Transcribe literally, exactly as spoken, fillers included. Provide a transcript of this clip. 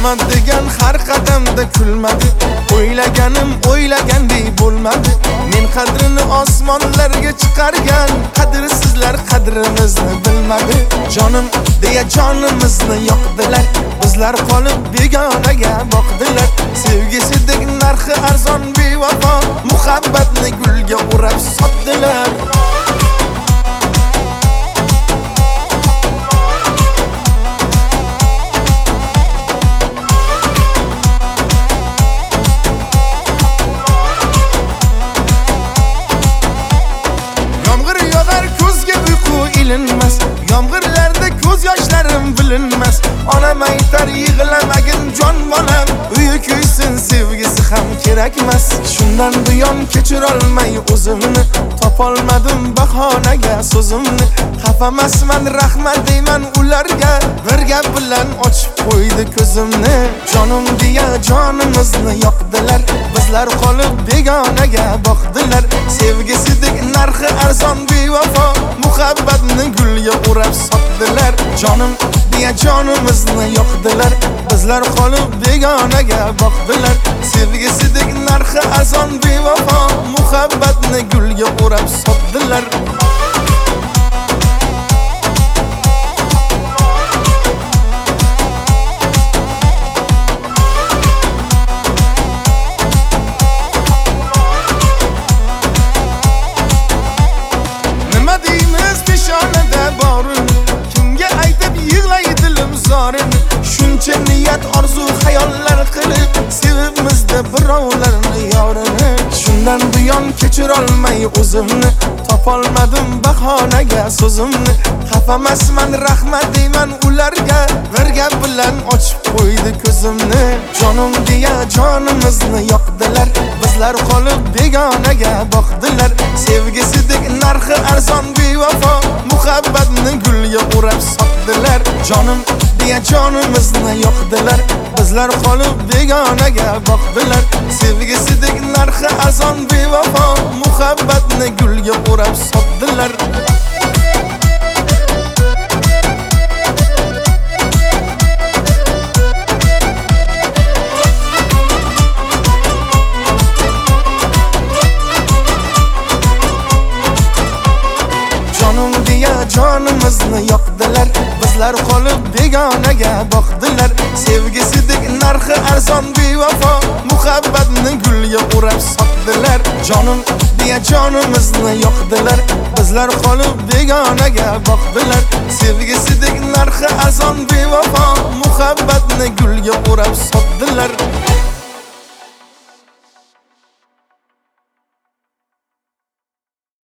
Omad degan har qadamda kulmadi. O'ylaganim o'ylagandek bo'lmadi. Men qadrini osmonlarga chiqargan, qadrsizlar qadrimizni bilmadi. Jonim deya jonimizni yoqdilar, bizlar qolib begonaga boqdilar. Sevgisidek narxi arzon bevafo, muhabbatni gulga urab sotdilar. Ilinmas, yomg'irlarda ko'z yoshlarim bilinmas. Onam aytar yig'lamagin jon bolam, uyi kuysin sevgisi ham kerakmas. Shundan buyon kechirolmay o'zimni, topolmadim bahonaga so'zimni. Xafamasman, rahmat deyman ularga, bir gap bilan ochib qo'ydi ko'zimni. Jonim deya jonimizni yoqdilar, bizlar qolib begonaga boqdilar. Sevgisidek narxi arzon bevafo, muhabbatni gulga urab sotdilar. Jonim deya jonimizni yoqdilar, bizlar qolib begonaga boqdilar. Sevgisidek narxi arzon bevafo, muhabbatni gulga urab sotdilar. Shuncha niyat orzu xayollar qilib, sevibmizda birovlarni yorini. Shundan buyon kechirolmay o'zimni, topolmadim bahonaga so'zimni. Xafamasman, rahmat deyman ularga, bir gap bilan ochib qo'ydi ko'zimni. Jonim deya jonimizni yoqdilar, bizlar qolib begonaga boqdilar. Sevgisidek narxi arzon bevafo, muhabbatni gulga urab sotdilar. Jonim deya jonimizni yoqdilar, bizlar qolib begonaga boqdilar. Sevgisidek narxi arzon bevafo, muhabbatni gulga urab sotdilar. Jonim deya jonimizni yoqdilar, bizlar qolib begonaga boqdilar. Sevgisidek narxi arzon bevafo, muhabbatni gulga urab sotdilar. Jonim deya jonimizni yoqdilar, bizlar qolib begonaga boqdilar. Sevgisidek narxi arzon bevafo, muhabbatni gulga urab sotdilar.